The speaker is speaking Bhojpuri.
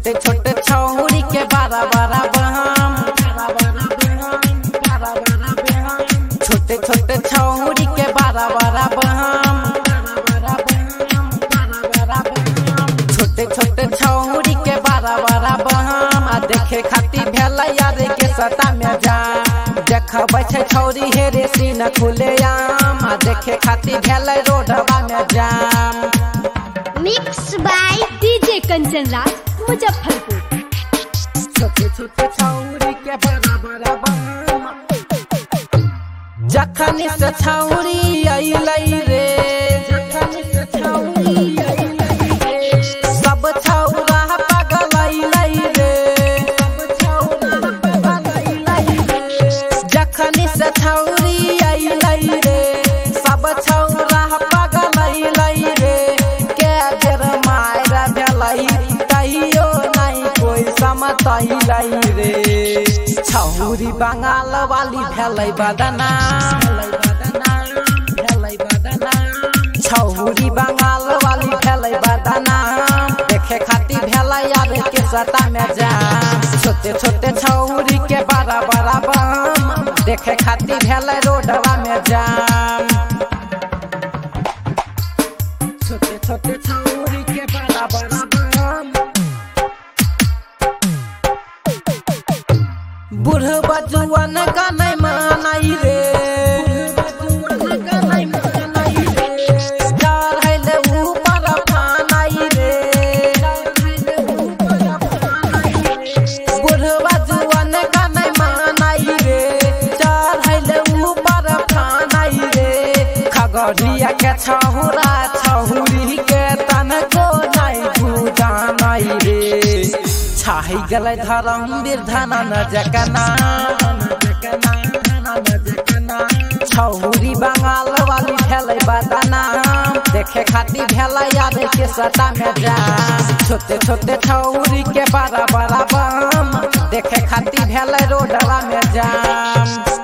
छोटे छोटे छौरी के बड़ा बड़ा बहम, छोटे छोटे छौरी के बड़ा बड़ा बहम, छोटे छोटे छौरी के बड़ा बड़ा बहम। आ देखे खातिर भेला यार के सता में जा, देखबै छै छौरी हेरे सीना खुले आम। आ देखे खातिर भेला रोडवा में जाम। Mix by DJ Kanchan Raj Muzaffarpur. छोटे छोटे छौरी के बड़ा बड़ा बहम, जखनी से छौरी अइलै रे, जखनी से छौरी अइलै रे, सब छौरा पागल अइलै रे, सब छौरा पागल अइलै रे। जखनी से छौरी अइलै रे, सब छौरा पागल अइलै रे। के बेर मार भेलै कहियो नहीं कोई समझलै रे। छौरी बंगाल वाली भेलै बदनाम, छौरी बंगाल वाली भेलै बदनाम। देखे खातिर भेलै यार के सता में जाम। छोटे छोटे छौरी के बड़ा बड़ा बम, देखे खातिर भेलै रोडवा में जाम। छोटे छोटे छौरी के बड़ा बड़ा बम, बुढ़वा जुआन का नहीं मानाई रे, चढ़ैले ऊपर फानाई रे, बुढ़वा जुआन का नहीं मानाई रे, चढ़ैले ऊपर फानाई रे। खगड़िया के छौरा छौरी के तनको नहीं बुझानाई रे। छाही गलै धर्मवीर धनन जकना, छौरी बंगाल वाली भेलै बदनाम। देखे खातिर भेलै यार के सता में जाम। छोटे छोटे छौरी के बड़ा बड़ा बम, देखे खातिर भेलै रोडवा में जाम।